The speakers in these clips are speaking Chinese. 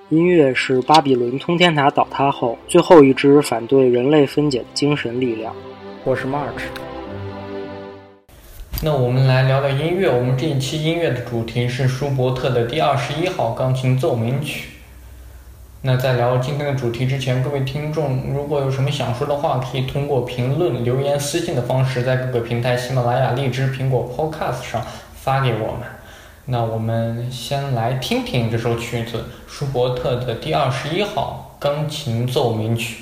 音乐是巴比伦通天塔倒塌后最后一支反对人类分解的精神力量。我是 March。 那我们来聊聊音乐。我们这一期音乐的主题是舒伯特的第21号钢琴奏鸣曲。那在聊今天的主题之前，各位听众如果有什么想说的话，可以通过评论、留言、私信的方式，在各个平台喜马拉雅、荔枝、苹果 Podcast 上发给我们。那我们先来听听这首曲子，舒伯特的第21号钢琴奏鸣曲。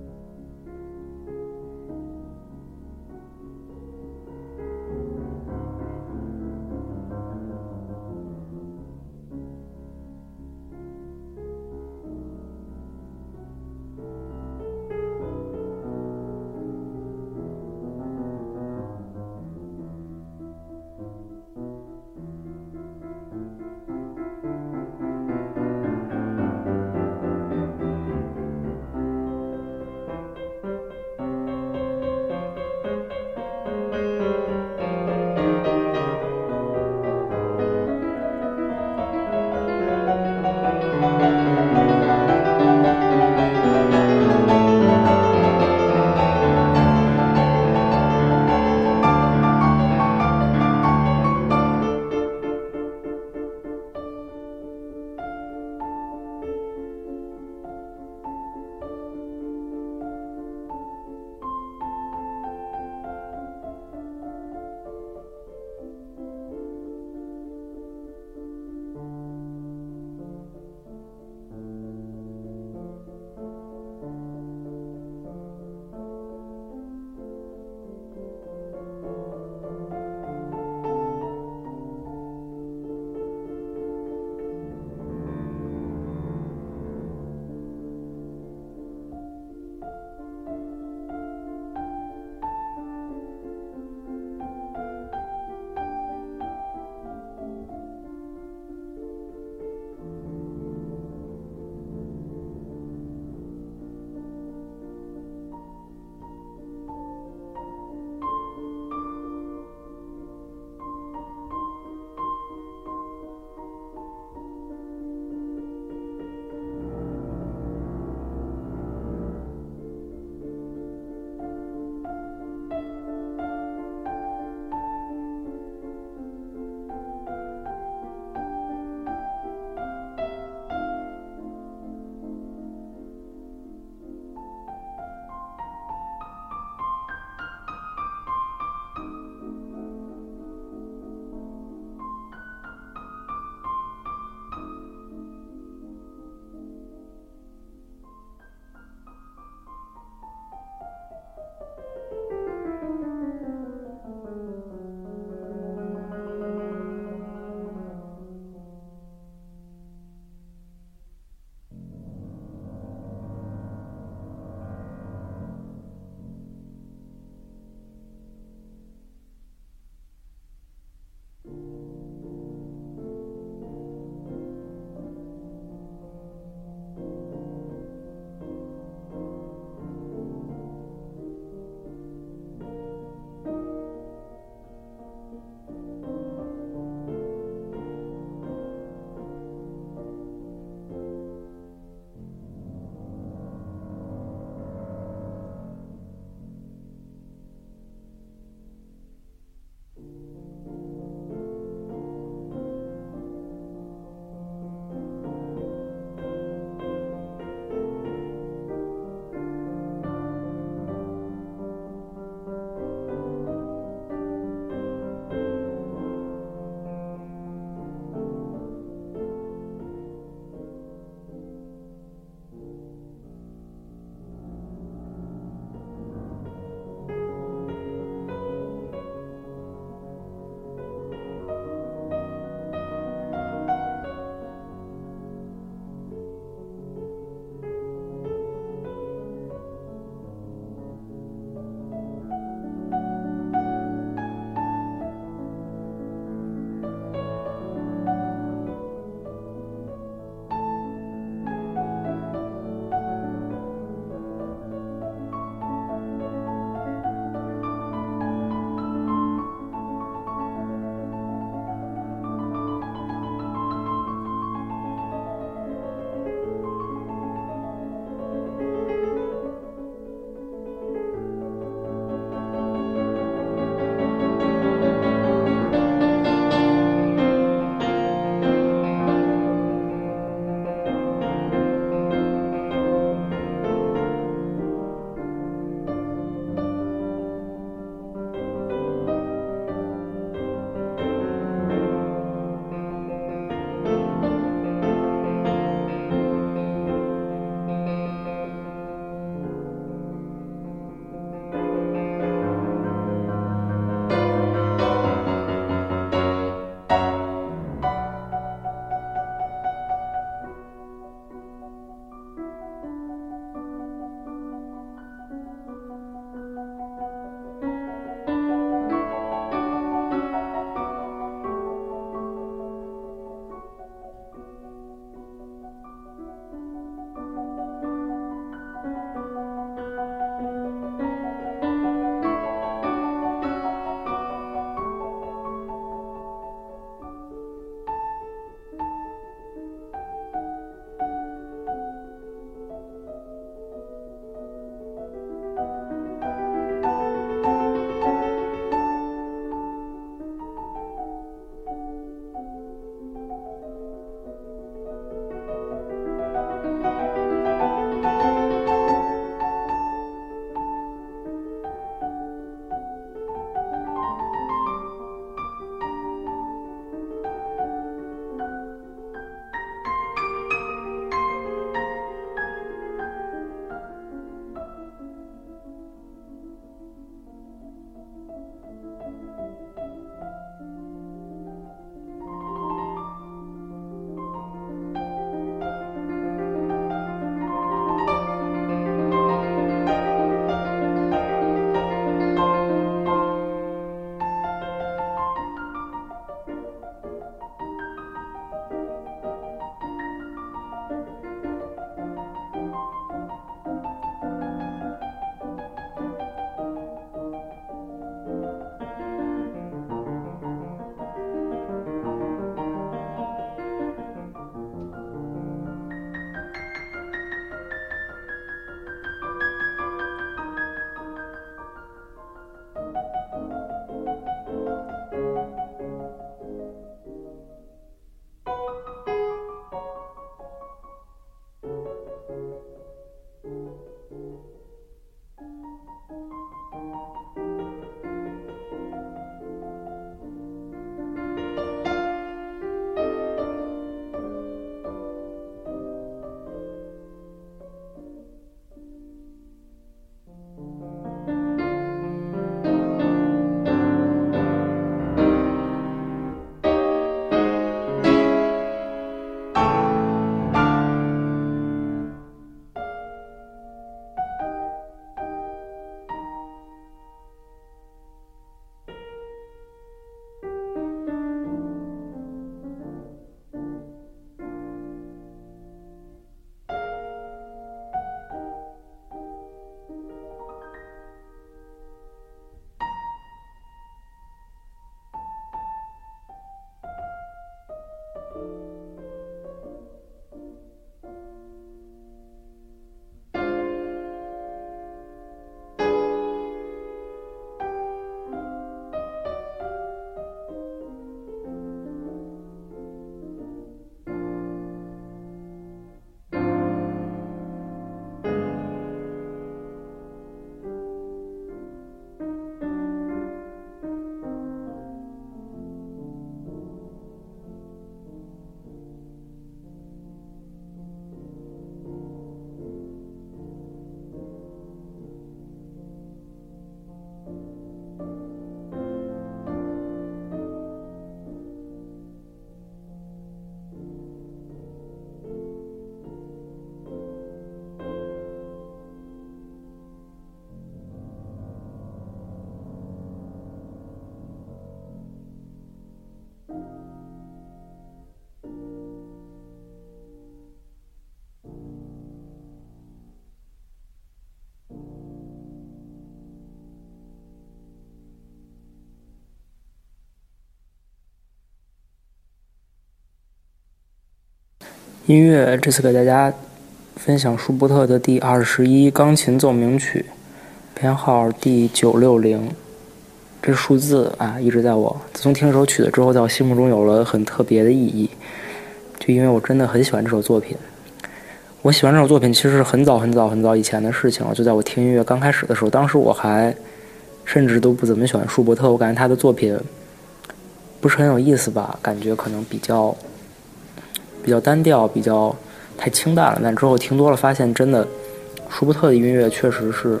音乐这次给大家分享舒伯特的第21钢琴奏鸣曲，编号第960。这数字啊，一直在我自从听这首曲子之后，在我心目中有了很特别的意义。就因为我真的很喜欢这首作品。我喜欢这首作品其实是很早以前的事情了，就在我听音乐刚开始的时候，当时我还甚至都不怎么喜欢舒伯特，我感觉他的作品不是很有意思吧，感觉可能比较单调，比较太清淡了。但之后听多了发现，真的舒伯特的音乐确实是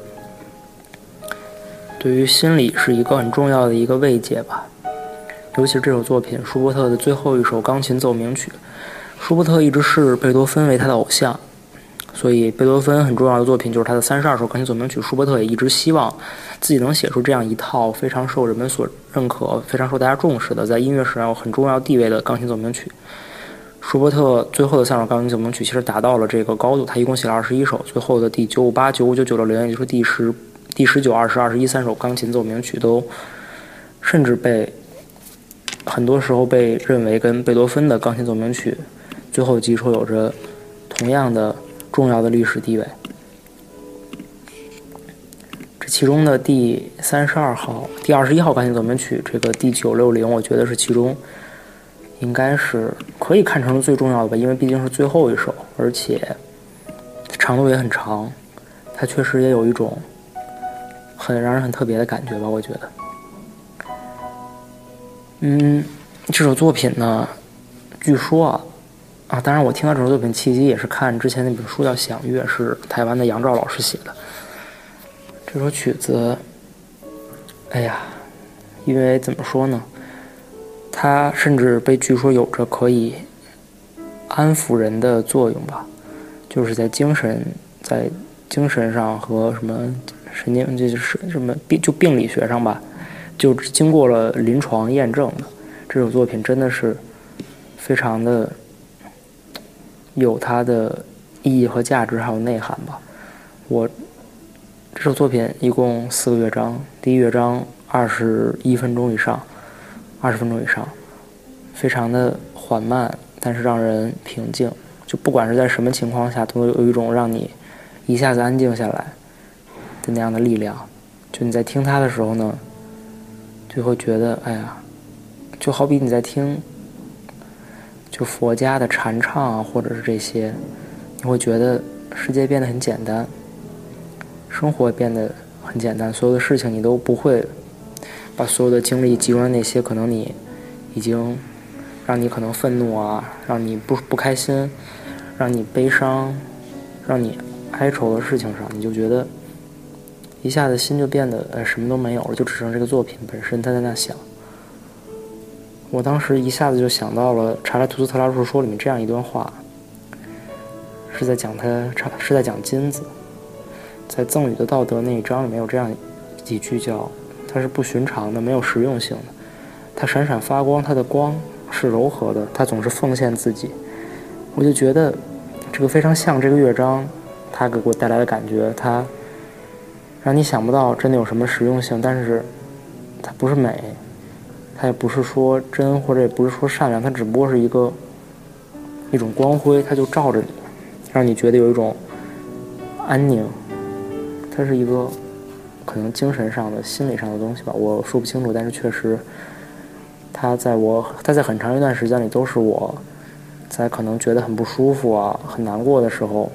对于心理是一个很重要的一个慰藉吧。尤其是这首作品舒伯特的最后一首钢琴奏鸣曲，舒伯特一直视贝多芬为他的偶像，所以贝多芬很重要的作品就是他的32首钢琴奏鸣曲，舒伯特也一直希望自己能写出这样一套非常受人们所认可，非常受大家重视的，在音乐史上有很重要地位的钢琴奏鸣曲。舒伯特最后的3首钢琴奏鸣曲其实达到了这个高度，他一共写了21首，最后的第958、959、960，也就是第19、20、21 3首钢琴奏鸣曲都甚至很多时候被认为跟贝多芬的钢琴奏鸣曲最后几首有着同样的重要的历史地位。这其中的第32号、第21号钢琴奏鸣曲，这个第960，我觉得是其中应该是可以看成最重要的吧，因为毕竟是最后一首，而且长度也很长，它确实也有一种很让人很特别的感觉吧，我觉得。这首作品呢，据说当然我听到这首作品契机也是看之前那本书叫《响乐》，是台湾的杨照老师写的。这首曲子，因为怎么说呢，它甚至被据说有着可以安抚人的作用吧，就是在精神上和什么神经，就是什么病理学上吧，就经过了临床验证的。这首作品真的是非常的有它的意义和价值还有内涵吧。这首作品一共4个乐章，第一乐章21分钟以上，20分钟以上，非常的缓慢，但是让人平静，就不管是在什么情况下都有一种让你一下子安静下来的那样的力量。就你在听它的时候呢，就会觉得就好比你在听就佛家的禅唱或者是这些，你会觉得世界变得很简单，生活变得很简单，所有的事情你都不会把所有的精力集中在那些可能你已经让你可能愤怒让你不开心，让你悲伤，让你哀愁的事情上，你就觉得一下子心就变得什么都没有了，就只剩这个作品本身它在那想。我当时一下子就想到了查拉图斯特拉入说里面这样一段话，是在讲金子，在赠予的道德那一章里面有这样几句叫，它是不寻常的，没有实用性的，它闪闪发光，它的光是柔和的，它总是奉献自己。我就觉得这个非常像这个乐章它给我带来的感觉，它让你想不到真的有什么实用性，但是它不是美，它也不是说真，或者也不是说善良，它只不过是一种光辉，它就照着你，让你觉得有一种安宁。它是一个可能精神上的心理上的东西吧，我说不清楚，但是确实它在很长一段时间里都是我在可能觉得很不舒服很难过的时候，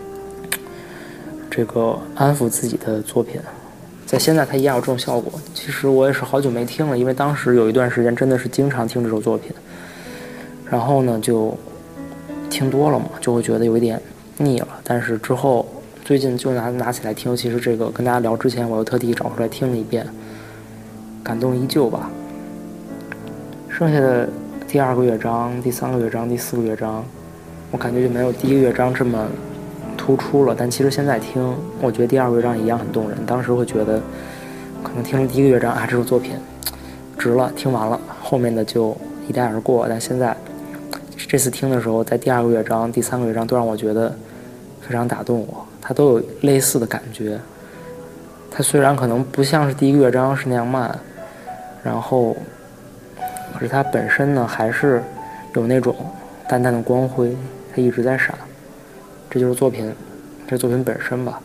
这个安抚自己的作品。在现在它一样有这种效果。其实我也是好久没听了，因为当时有一段时间真的是经常听这首作品，然后呢就听多了嘛，就会觉得有一点腻了。但是之后最近就拿起来听，其实这个跟大家聊之前我又特地找出来听了一遍，感动依旧吧。剩下的第2个乐章、第3个乐章、第4个乐章，我感觉就没有第1个乐章这么突出了，但其实现在听我觉得第2个乐章一样很动人。当时会觉得可能听了第1个乐章这首作品值了，听完了后面的就一带而过，但现在这次听的时候，在第2个乐章、第3个乐章都让我觉得非常打动我，它都有类似的感觉。它虽然可能不像是第1个乐章是那样慢，然后可是它本身呢还是有那种淡淡的光辉， 它一直在闪，这就是作品，这作品本身吧。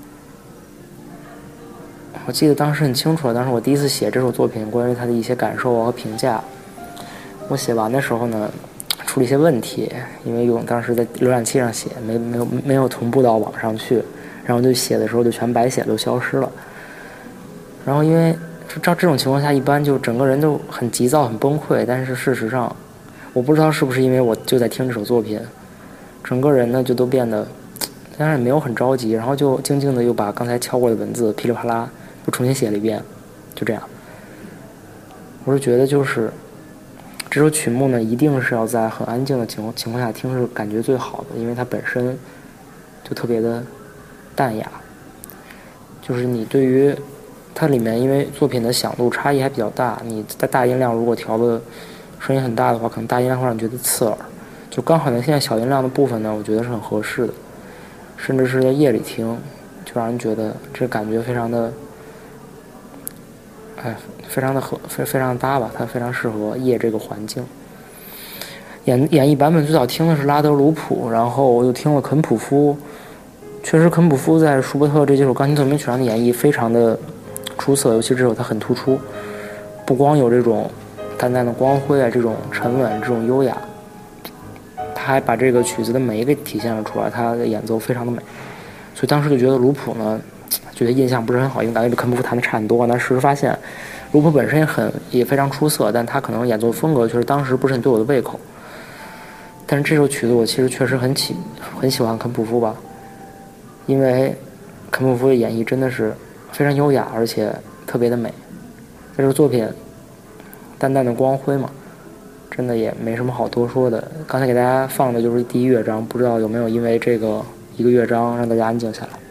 我记得当时很清楚了，当时我第一次写这首作品，关于它的一些感受和评价。我写完的时候呢，出了一些问题，因为当时在浏览器上写，没有同步到网上去，然后就写的时候就全白写都消失了。然后因为照这种情况下，一般就整个人都很急躁、很崩溃。但是事实上，我不知道是不是因为我就在听这首作品，整个人呢就都变得，当然也没有很着急，然后就静静的又把刚才敲过的文字噼里啪啦又重新写了一遍，就这样。我是觉得就是这首曲目呢，一定是要在很安静的情况下听是感觉最好的，因为它本身就特别的淡雅。就是你对于它里面，因为作品的响度差异还比较大，你在大音量如果调的声音很大的话，可能大音量会让你觉得刺耳。就刚好呢，现在小音量的部分呢，我觉得是很合适的，甚至是在夜里听，就让人觉得这感觉非常的。非常的搭吧，它非常适合夜这个环境。演绎版本最早听的是拉德鲁普，然后我又听了肯普夫。确实，肯普夫在舒伯特这几首钢琴奏鸣曲上的演绎非常的出色，尤其这首它很突出，不光有这种淡淡的光辉啊，这种沉稳，这种优雅，他还把这个曲子的美给体现了出来，他的演奏非常的美。所以当时就觉得鲁普呢，觉得印象不是很好，因为感觉比肯普夫弹的差很多。但事实发现，鲁普本身也非常出色，但他可能演奏风格确实当时不是很对我的胃口。但是这首曲子我其实确实很喜欢肯普夫吧，因为肯普夫的演绎真的是非常优雅，而且特别的美。这首作品淡淡的光辉嘛，真的也没什么好多说的。刚才给大家放的就是第一乐章，不知道有没有因为这个一个乐章让大家安静下来。